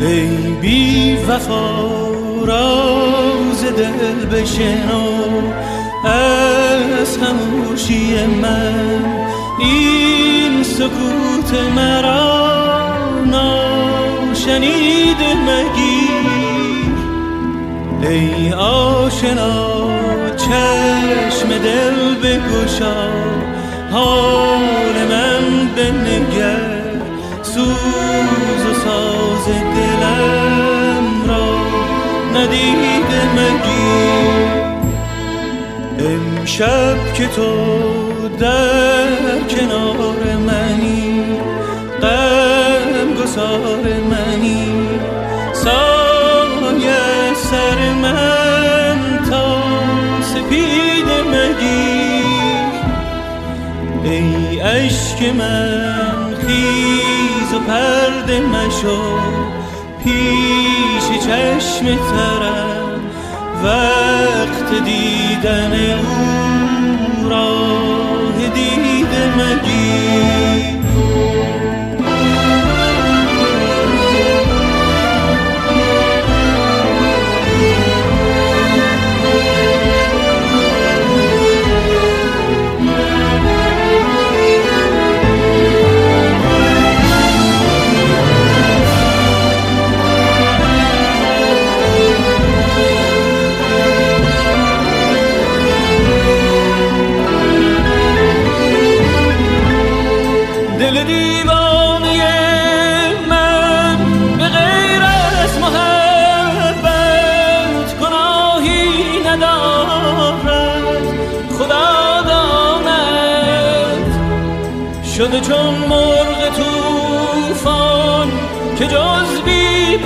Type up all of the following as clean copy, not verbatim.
ای بی وفا راز دل بشنو از خاموشی من، این سکوت مرا ناشنیده مگیر. ای آشنا چشم دل بگشا، حال من بنگر، سوز و ساز دلم را ندیده مگیر. امشب که تو در کنار منی، غم گسار منی، سایه سر من تا سپید مگیر. ای عشق من خیز و پرده مشو، پیش چشم ترم وقت دیدن او راه دیده مگیر. دل دیوانه من به غیر از محبت گناهی ندارد. خدا داند شده چون مرغ طوفان که جز بی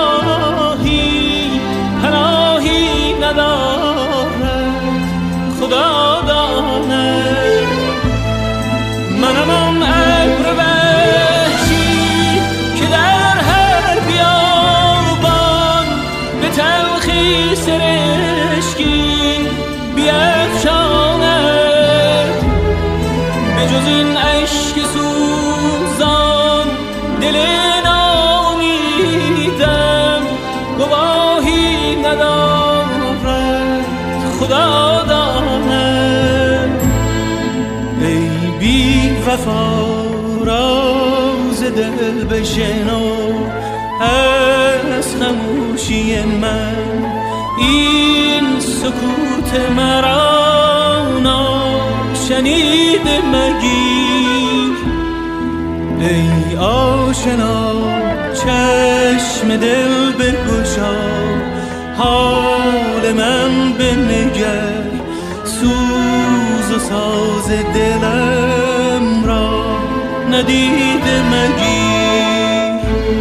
پناهی ندارد. خدا داند منم آن ابر وحشی که در هر بیابان به تلخی سرشکی بیفشاند. به جز این اشک سوزان دل ناامیدم گواهی ندارد. خدا داند ای بی وفا راز دل بشنو از خاموشی من، این سکوت مرا ناشنیده مگیر. ای آشنا چشم دل بگشا، حال من بنگر، سوز و ساز دلم را ندیده مگیر.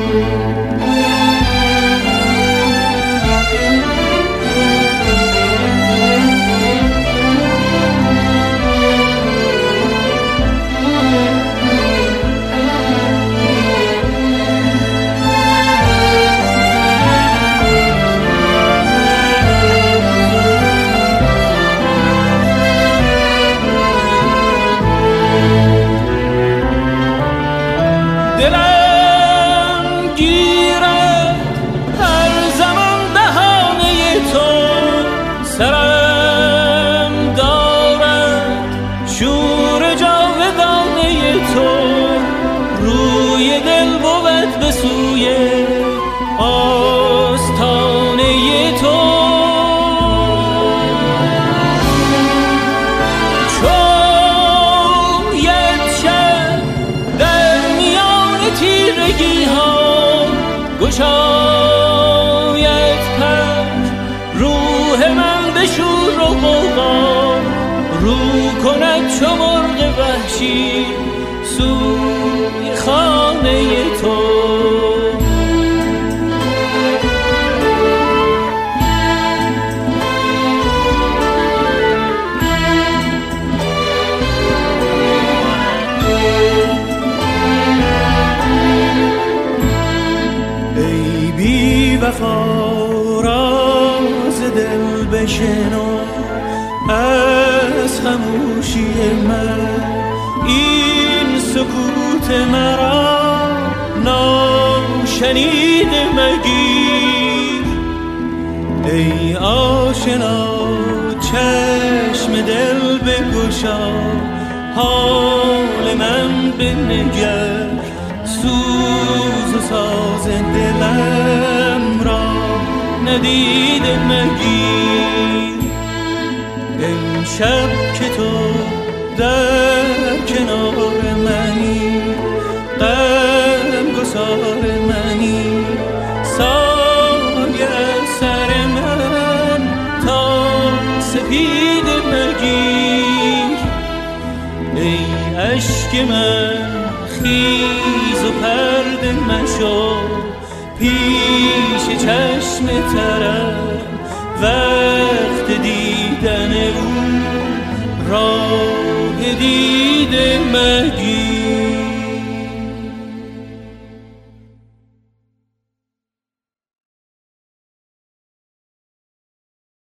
دلم گیرد هر زمان بهانه تو، سرم دارد شور جاودانه تو. روی دل بود به سوی آستانه تو، تیرگی ها گشاید پر، روح من به شور و غوغا رو کند چو مرغ وحشی سوی خانه تو. وفا راز دل بشنو از خاموشی من، این سکوت مرا ناشنیده شنیده مگیر. ای آشنا چشم دل بگشا، حال من بنگر، سوز و ساز دلم را ندیده مگیر. امشب که تو در کنار منی، غم گسار منی، سایه سر من تا سپید مگیر. ای اشک من خیز و پرده مشو، پیش چشم ترم وقت دیدن او راه دیده مگیر.